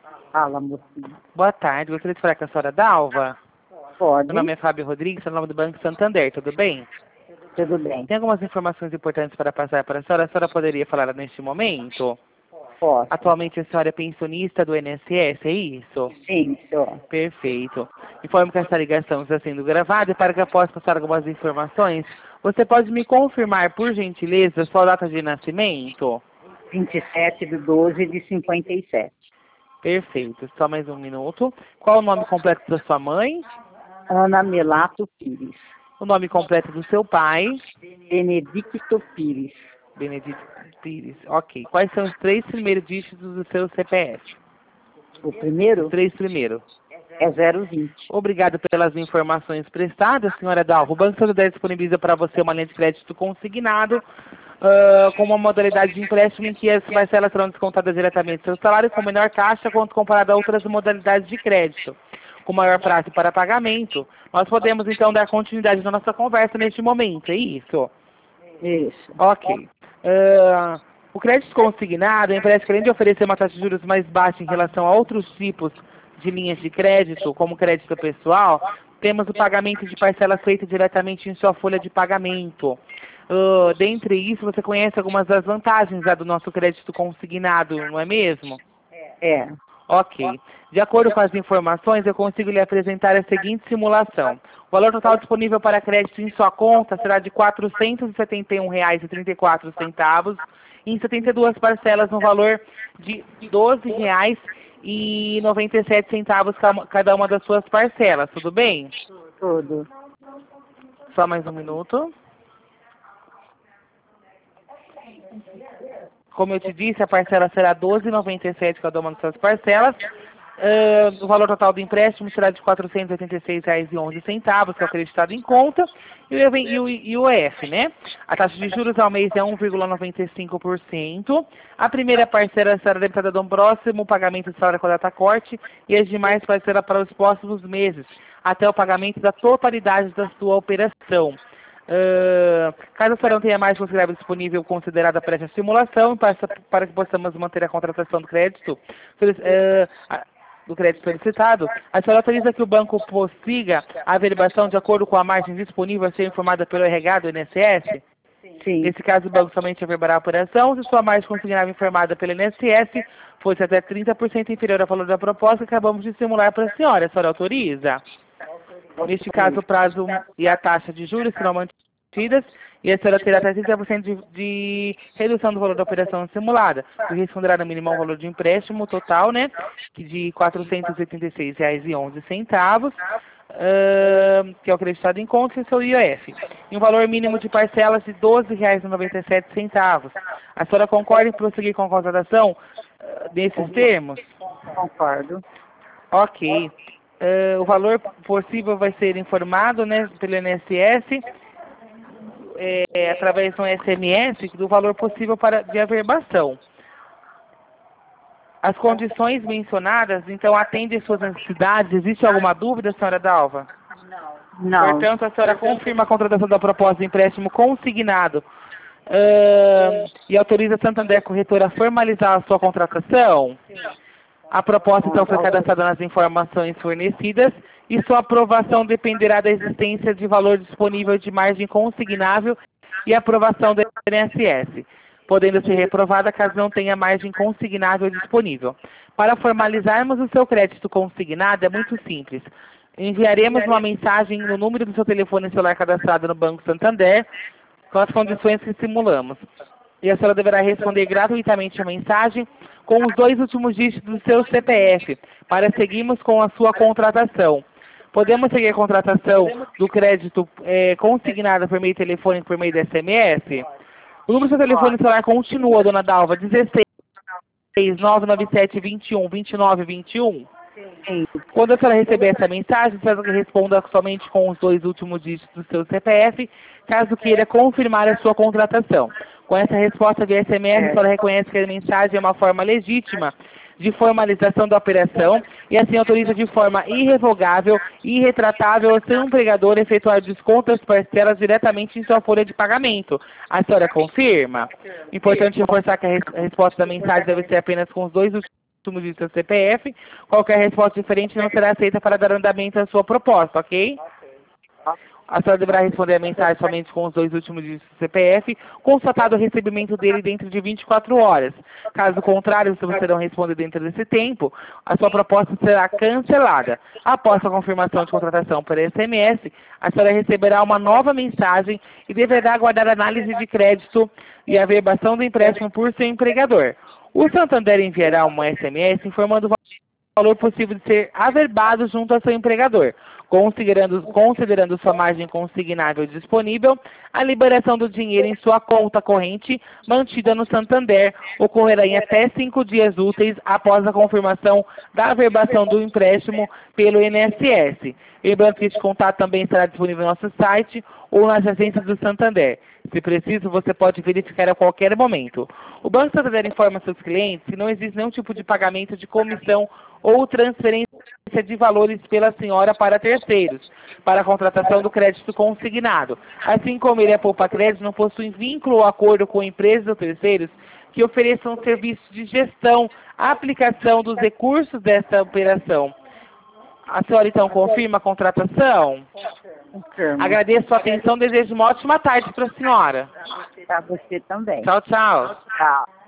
Fala, mocinha. Boa tarde, gostaria de falar com a senhora Dalva. Pode? Meu nome é Fábio Rodrigues, sou o nome do Banco Santander, tudo bem? Tudo bem. Tem algumas informações importantes para passar para a senhora poderia falar neste momento? Posso? Atualmente a senhora é pensionista do INSS, é isso? Sim, senhor. Perfeito. Informo que esta ligação está sendo gravada e para que eu possa passar algumas informações, você pode me confirmar, por gentileza, sua data de nascimento? 27/12/57. Perfeito. Só mais um minuto. Qual o nome completo da sua mãe? Ana Melato Pires. O nome completo do seu pai? Benedicto Pires. Benedito Pires. Ok. Quais são os 3 primeiros dígitos do seu CPF? O primeiro Os 3 primeiros. é 020. Obrigado pelas informações prestadas, senhora Dalva. O Banco Santander disponibiliza para você uma linha de crédito consignado com uma modalidade de empréstimo em que as parcelas serão descontadas diretamente do seu salário com menor taxa quanto comparado a outras modalidades de crédito, com maior prazo para pagamento. Nós podemos, então, dar continuidade na nossa conversa neste momento, é isso? Isso. Ok. O crédito consignado, a empresa que além de oferecer uma taxa de juros mais baixa em relação a outros tipos de linhas de crédito, como crédito pessoal, temos o pagamento de parcelas feito diretamente em sua folha de pagamento. Dentre isso, você conhece algumas das vantagens do nosso crédito consignado, não é mesmo? É. Ok. De acordo com as informações, eu consigo lhe apresentar a seguinte simulação. O valor total disponível para crédito em sua conta será de R$ 471,34 em 72 parcelas no valor de R$ 12,97 cada uma das suas parcelas. Tudo bem? Tudo. Só mais um minuto. Como eu te disse, a parcela será R$ 12,97 cada uma das suas parcelas. O valor total do empréstimo será de R$ 486,11, que é o acreditado em conta, e o IOF, né? A taxa de juros ao mês é 1,95%. A primeira parcela será debitada no próximo pagamento de salário com a data corte e as demais parcelas para os próximos meses, até o pagamento da totalidade da sua operação. Caso a senhora não tenha mais considerável disponível considerada para essa simulação, para que possamos manter a contratação do crédito, solicitado, a senhora autoriza que o banco prossiga a averbação de acordo com a margem disponível a ser informada pelo RH do INSS? Sim. Nesse caso, o banco somente averbará a operação se sua margem consignável informada pelo INSS fosse até 30% inferior ao valor da proposta que acabamos de simular para a senhora. A senhora autoriza? Neste caso, o prazo e a taxa de juros serão mantidas e a senhora terá até 30% de redução do valor da operação simulada, que responderá no mínimo ao valor de empréstimo total, né, de R$ 486,11, que é o acreditado em conta, e seu IOF, e um valor mínimo de parcelas de R$ 12,97. A senhora concorda em prosseguir com a contratação nesses termos? Concordo. Ok. O valor possível vai ser informado, né, pelo INSS, através de um SMS, do valor possível de averbação. As condições mencionadas, então, atendem suas necessidades. Existe alguma dúvida, senhora Dalva? Não. Portanto, a senhora confirma a contratação da proposta de empréstimo consignado e autoriza a Santander Corretora a formalizar a sua contratação? A proposta, então, foi cadastrada nas informações fornecidas e sua aprovação dependerá da existência de valor disponível de margem consignável e aprovação do INSS, podendo ser reprovada caso não tenha margem consignável disponível. Para formalizarmos o seu crédito consignado, é muito simples. Enviaremos uma mensagem no número do seu telefone celular cadastrado no Banco Santander com as condições que simulamos. E a senhora deverá responder gratuitamente a mensagem com os 2 últimos dígitos do seu CPF, para seguirmos com a sua contratação. Podemos seguir a contratação do crédito consignado por meio telefônico, por meio de SMS? O número do seu telefone celular continua, dona Dalva, 16 997 21 29 21? Sim. Quando a senhora receber essa mensagem, a senhora responda somente com os 2 últimos dígitos do seu CPF, caso queira confirmar a sua contratação. Com essa resposta via SMS, a senhora reconhece que a mensagem é uma forma legítima de formalização da operação e assim autoriza de forma irrevogável e irretratável ao seu empregador efetuar desconto das parcelas diretamente em sua folha de pagamento. A senhora confirma? Importante reforçar que a resposta da mensagem deve ser apenas com os 2 últimos últimos dígitos do seu CPF. Qualquer resposta diferente não será aceita para dar andamento à sua proposta, ok? A senhora deverá responder a mensagem somente com os 2 últimos dígitos do CPF, constatado o recebimento dele dentro de 24 horas. Caso contrário, se você não responder dentro desse tempo, a sua proposta será cancelada. Após a confirmação de contratação por SMS, a senhora receberá uma nova mensagem e deverá aguardar a análise de crédito e a averbação do empréstimo por seu empregador. O Santander enviará uma SMS informando o valor possível de ser averbado junto ao seu empregador, considerando sua margem consignável disponível, a liberação do dinheiro em sua conta corrente mantida no Santander ocorrerá em até 5 dias úteis após a confirmação da averbação do empréstimo pelo INSS. Lembrando que este contato também estará disponível no nosso site ou nas agências do Santander. Se preciso, você pode verificar a qualquer momento. O Banco Santander informa seus clientes que não existe nenhum tipo de pagamento de comissão ou transferência de valores pela senhora para terceiros, para a contratação do crédito consignado. Assim como ele é Poupa Crédito, não possui vínculo ou acordo com empresas ou terceiros que ofereçam serviços de gestão, aplicação dos recursos dessa operação. A senhora, então, confirma a contratação? Confirmo. Agradeço a sua atenção, desejo uma ótima tarde para a senhora. Para você também. Tchau, tchau. Tchau.